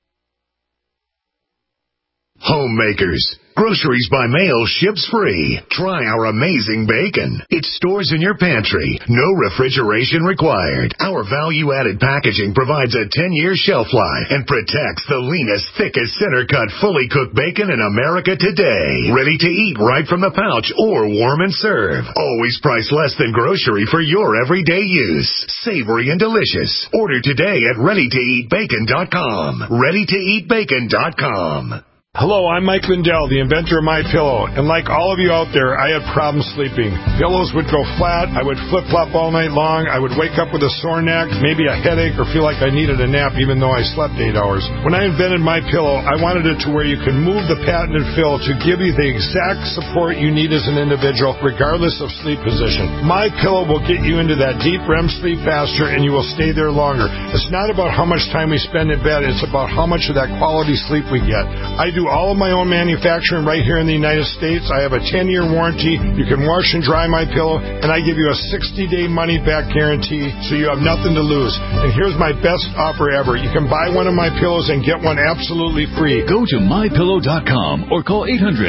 S12: Homemakers. Groceries by mail ships free. Try our amazing bacon. It stores in your pantry. No refrigeration required. Our value-added packaging provides a 10-year shelf life and protects the leanest, thickest, center-cut, fully cooked bacon in America today. Ready to eat right from the pouch or warm and serve. Always priced less than grocery for your everyday use. Savory and delicious. Order today at ReadyToEatBacon.com. ReadyToEatBacon.com.
S20: Hello, I'm Mike Lindell, the inventor of MyPillow, and like all of you out there, I had problems sleeping. Pillows would go flat, I would flip-flop all night long, I would wake up with a sore neck, maybe a headache, or feel like I needed a nap even though I slept 8 hours. When I invented MyPillow, I wanted it to where you could move the patented fill to give you the exact support you need as an individual, regardless of sleep position. MyPillow will get you into that deep REM sleep faster, and you will stay there longer. It's not about how much time we spend in bed, it's about how much of that quality sleep we get. I do all of my own manufacturing right here in the United States. I have a 10-year warranty. You can wash and dry my pillow, and I give you a 60-day money-back guarantee, so you have nothing to lose. And here's my best offer ever. You can buy one of my pillows and get one absolutely free.
S14: Go to MyPillow.com or call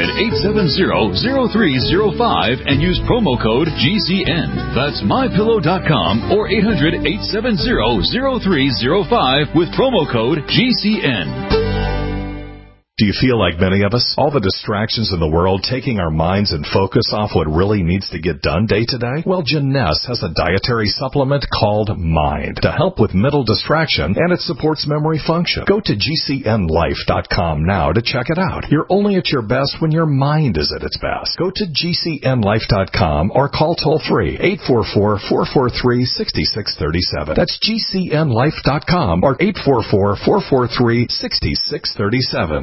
S14: 800-870-0305 and use promo code GCN. That's MyPillow.com or 800-870-0305 with promo code GCN.
S22: Do you feel like many of us? All the distractions in the world taking our minds and focus off what really needs to get done day to day? Well, Jeunesse has a dietary supplement called Mind to help with mental distraction, and it supports memory function. Go to GCNLife.com now to check it out. You're only at your best when your mind is at its best. Go to GCNLife.com or call toll-free 844-443-6637. That's GCNLife.com or 844-443-6637.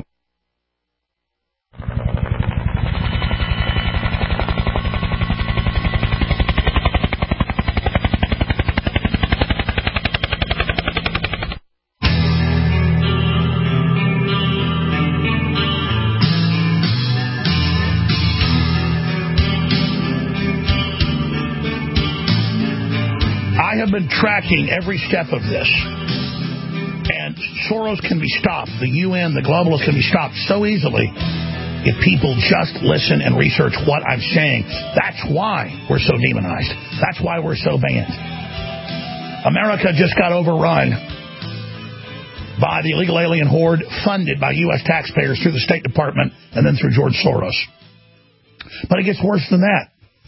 S3: I have been tracking every step of this. And Soros can be stopped. The UN, the globalists can be stopped so easily if people just listen and research what I'm saying. That's why we're so demonized. That's why we're so banned. America just got overrun by the illegal alien horde funded by U.S. taxpayers through the State Department and then through George Soros. But it gets worse than that.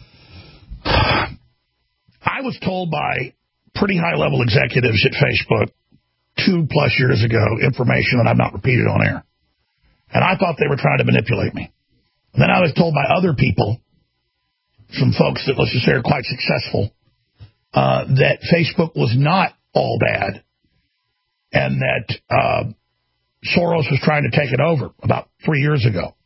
S3: I was told by pretty high-level executives at Facebook 2+ years ago information that I've not repeated on air. And I thought they were trying to manipulate me. And then I was told by other people, some folks that, let's just say, are quite successful, that Facebook was not all bad and that Soros was trying to take it over about 3 years ago.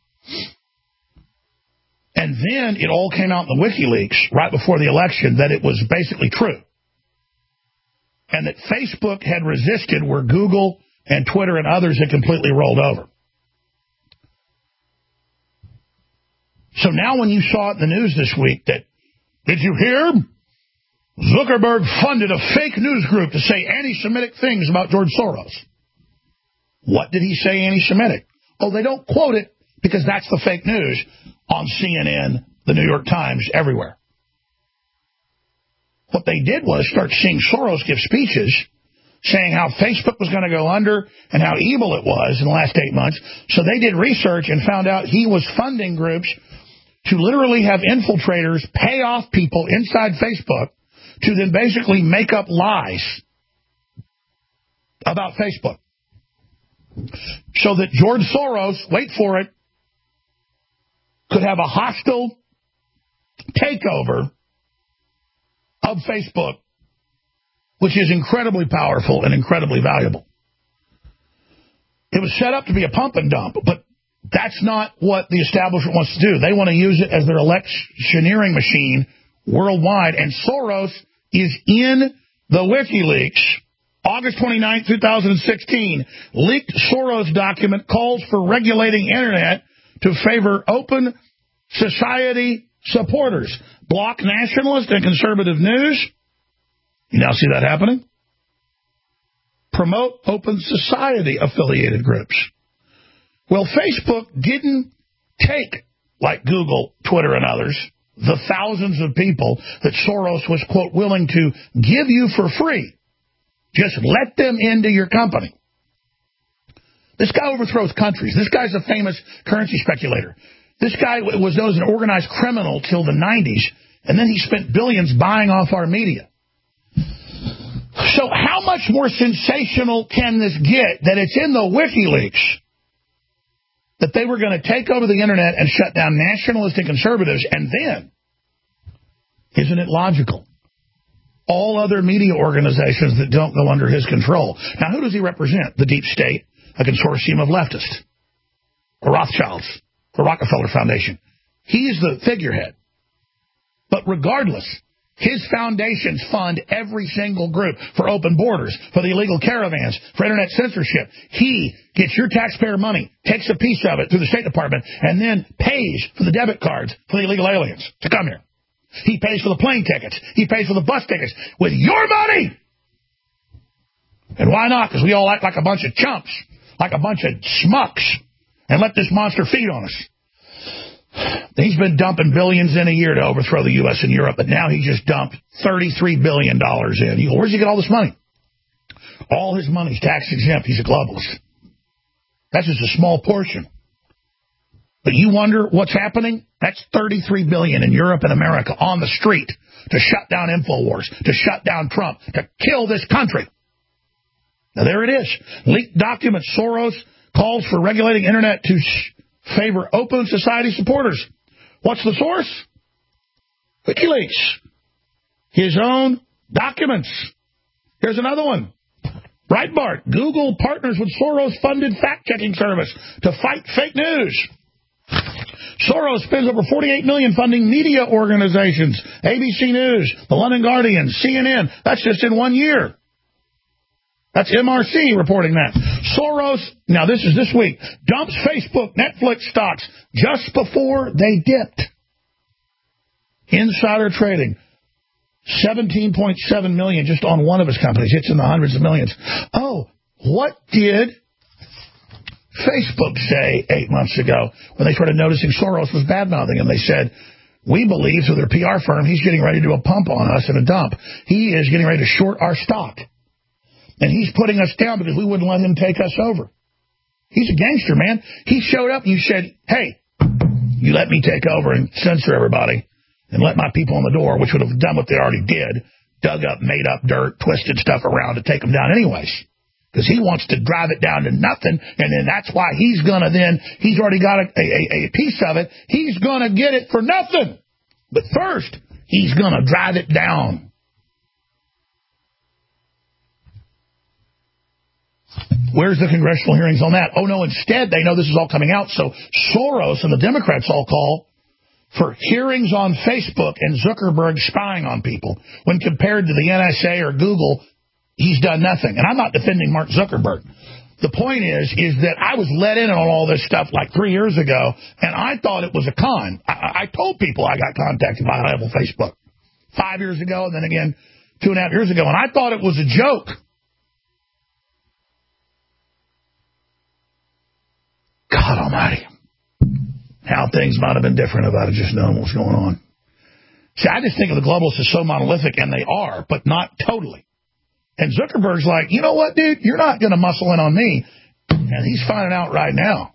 S3: And then it all came out in the WikiLeaks right before the election that it was basically true. And that Facebook had resisted where Google and Twitter and others had completely rolled over. So now when you saw it in the news this week that, did you hear? Zuckerberg funded a fake news group to say anti-Semitic things about George Soros. What did he say anti-Semitic? Oh, they don't quote it because that's the fake news on CNN, the New York Times, everywhere. What they did was start seeing Soros give speeches saying how Facebook was going to go under and how evil it was in the last 8 months. So they did research and found out he was funding groups to literally have infiltrators pay off people inside Facebook to then basically make up lies about Facebook. So that George Soros, wait for it, could have a hostile takeover of Facebook, which is incredibly powerful and incredibly valuable. It was set up to be a pump and dump, but that's not what the establishment wants to do. They want to use it as their electioneering machine worldwide, and Soros is in the WikiLeaks. August 29, 2016, leaked Soros document calls for regulating Internet to favor open society supporters. Block nationalist and conservative news. You now see that happening. Promote open society affiliated groups. Well, Facebook didn't take, like Google, Twitter, and others, the thousands of people that Soros was, quote, willing to give you for free. Just let them into your company. This guy overthrows countries. This guy's a famous currency speculator. This guy was known as an organized criminal till the 90s, and then he spent billions buying off our media. So how much more sensational can this get that it's in the WikiLeaks that they were going to take over the Internet and shut down nationalistic conservatives, and then, isn't it logical, all other media organizations that don't go under his control? Now, who does he represent? The deep state, a consortium of leftists, the Rothschilds, the Rockefeller Foundation. He's the figurehead. But regardless, his foundations fund every single group for open borders, for the illegal caravans, for Internet censorship. He gets your taxpayer money, takes a piece of it through the State Department, and then pays for the debit cards for the illegal aliens to come here. He pays for the plane tickets. He pays for the bus tickets with your money. And why not? Because we all act like a bunch of chumps, like a bunch of schmucks, and let this monster feed on us. He's been dumping billions in a year to overthrow the U.S. and Europe, but now he just dumped $33 billion in. Where's he get all this money? All his money's tax exempt. He's a globalist. That's just a small portion. But you wonder what's happening? That's $33 billion in Europe and America on the street to shut down InfoWars, to shut down Trump, to kill this country. Now there it is. Leaked document. Soros calls for regulating Internet to favor open society supporters. What's the source? WikiLeaks. His own documents. Here's another one. Breitbart. Google partners with Soros-funded fact-checking service to fight fake news. Soros spends over $48 million funding media organizations. ABC News, the London Guardian, CNN. That's just in 1 year. That's MRC reporting that. Soros, now this is this week, dumps Facebook, Netflix stocks just before they dipped. Insider trading. $17.7 million just on one of his companies. It's in the hundreds of millions. Oh, what did Facebook say 8 months ago when they started noticing Soros was bad-mouthing him? They said, we believe through their PR firm he's getting ready to do a pump on us and a dump. He is getting ready to short our stock. And he's putting us down because we wouldn't let him take us over. He's a gangster, man. He showed up and you said, hey, you let me take over and censor everybody and let my people on the door, which would have done what they already did, dug up, made up dirt, twisted stuff around to take them down anyways. Because he wants to drive it down to nothing, and then that's why he's going to then, he's already got a piece of it, he's going to get it for nothing. But first, he's going to drive it down. Where's the congressional hearings on that? Oh, no, instead, they know this is all coming out, so Soros and the Democrats all call for hearings on Facebook and Zuckerberg spying on people. When compared to the NSA or Google, he's done nothing. And I'm not defending Mark Zuckerberg. The point is that I was let in on all this stuff like 3 years ago, and I thought it was a con. I told people I got contacted by high-level Facebook. 5 years ago, and then again 2.5 years ago. And I thought it was a joke. God almighty. How things might have been different if I'd have just known what was going on. See, I just think of the globalists as so monolithic, and they are, but not totally. And Zuckerberg's like, you know what, dude? You're not going to muscle in on me. And he's finding out right now.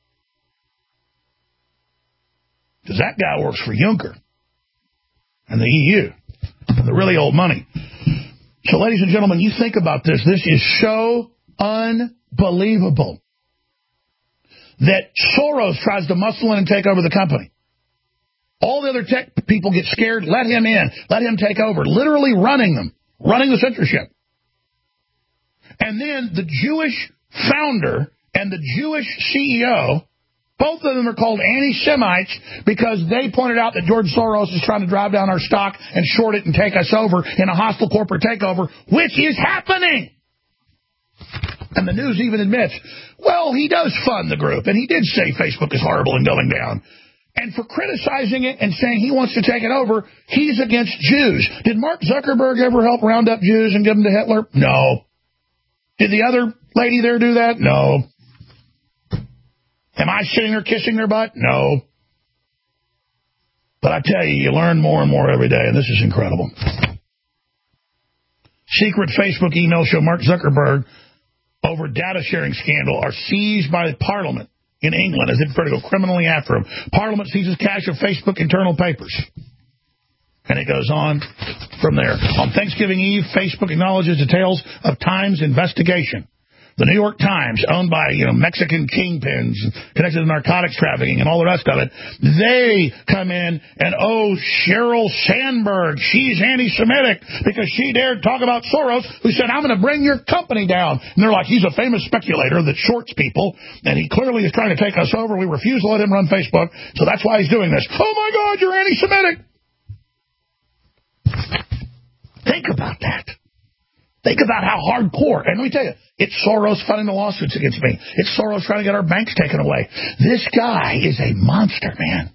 S3: Because that guy works for Juncker and the EU and the really old money. So, ladies and gentlemen, you think about this. This is so unbelievable that Soros tries to muscle in and take over the company. All the other tech people get scared. Let him in. Let him take over. Literally running them. Running the censorship. And then the Jewish founder and the Jewish CEO, both of them are called anti-Semites because they pointed out that George Soros is trying to drive down our stock and short it and take us over in a hostile corporate takeover, which is happening. And the news even admits, well, he does fund the group, and he did say Facebook is horrible and going down. And for criticizing it and saying he wants to take it over, he's against Jews. Did Mark Zuckerberg ever help round up Jews and give them to Hitler? No. Did the other lady there do that? No. Am I sitting there kissing their butt? No. But I tell you, you learn more and more every day, and this is incredible. Secret Facebook emails show Mark Zuckerberg over data sharing scandal are seized by Parliament in England as if to go criminally after him. Parliament seizes cache of Facebook internal papers. And it goes on from there. On Thanksgiving Eve, Facebook acknowledges details of Times investigation. The New York Times, owned by Mexican kingpins connected to narcotics trafficking and all the rest of it, they come in and, Sheryl Sandberg, she's anti-Semitic because she dared talk about Soros, who said, I'm going to bring your company down. And they're like, he's a famous speculator that shorts people, and he clearly is trying to take us over. We refuse to let him run Facebook, so that's why he's doing this. Oh, my God, you're anti-Semitic. Think about that. Think about how hardcore. And let me tell you, it's Soros funding the lawsuits against me. It's Soros trying to get our banks taken away. This guy is a monster, man.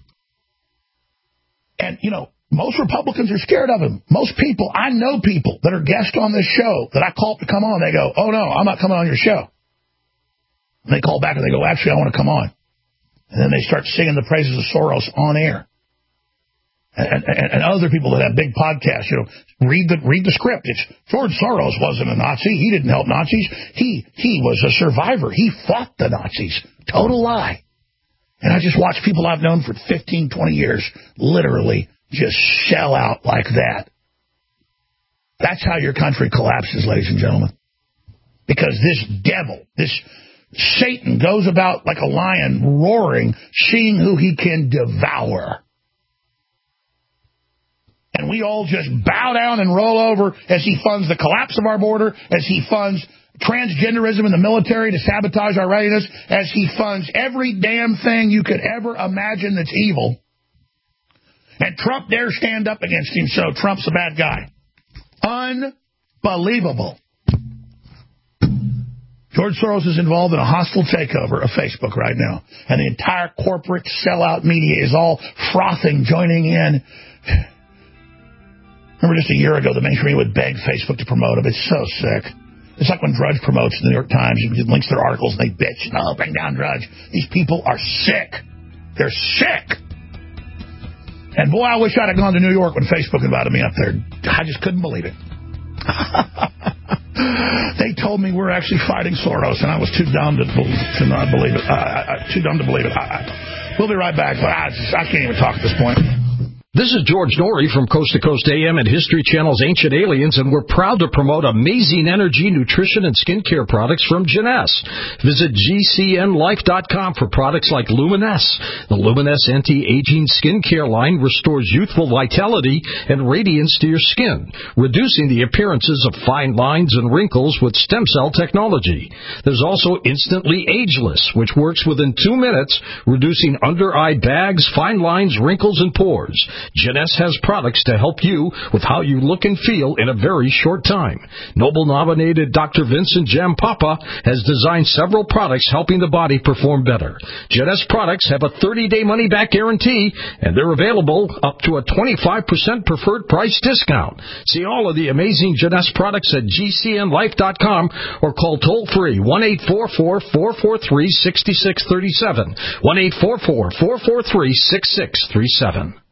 S3: And, most Republicans are scared of him. Most people, I know people that are guests on this show that I call up to come on. They go, oh, no, I'm not coming on your show. And they call back and they go, actually, I want to come on. And then they start singing the praises of Soros on air. And other people that have big podcasts, read the script. It's George Soros wasn't a Nazi. He didn't help Nazis. He was a survivor. He fought the Nazis. Total lie. And I just watch people I've known for 15, 20 years literally just shell out like that. That's how your country collapses, ladies and gentlemen. Because this devil, this Satan goes about like a lion roaring, seeing who he can devour. And we all just bow down and roll over as he funds the collapse of our border, as he funds transgenderism in the military to sabotage our readiness, as he funds every damn thing you could ever imagine that's evil. And Trump dares stand up against him, so Trump's a bad guy. Unbelievable. George Soros is involved in a hostile takeover of Facebook right now. And the entire corporate sellout media is all frothing, joining in. Remember just a year ago, the mainstream would beg Facebook to promote him. It's so sick. It's like when Drudge promotes the New York Times. You get links to their articles, and they bitch. No, bring down Drudge. These people are sick. They're sick. And, boy, I wish I'd have gone to New York when Facebook invited me up there. I just couldn't believe it. They told me we're actually fighting Soros, and I was too dumb to not believe it. Too dumb to believe it. We'll be right back, but I can't even talk at this point.
S7: This is George Norrie from Coast to Coast AM and History Channel's Ancient Aliens, and we're proud to promote amazing energy, nutrition, and skincare products from Jeunesse. Visit GCNlife.com for products like Luminesse. The Luminesse anti-aging skincare line restores youthful vitality and radiance to your skin, reducing the appearances of fine lines and wrinkles with stem cell technology. There's also Instantly Ageless, which works within 2 minutes, reducing under-eye bags, fine lines, wrinkles, and pores. Jeunesse has products to help you with how you look and feel in a very short time. Nobel-nominated Dr. Vincent Jampapa has designed several products helping the body perform better. Jeunesse products have a 30-day money-back guarantee, and they're available up to a 25% preferred price discount. See all of the amazing Jeunesse products at GCNlife.com or call toll-free 1-844-443-6637. 1-844-443-6637.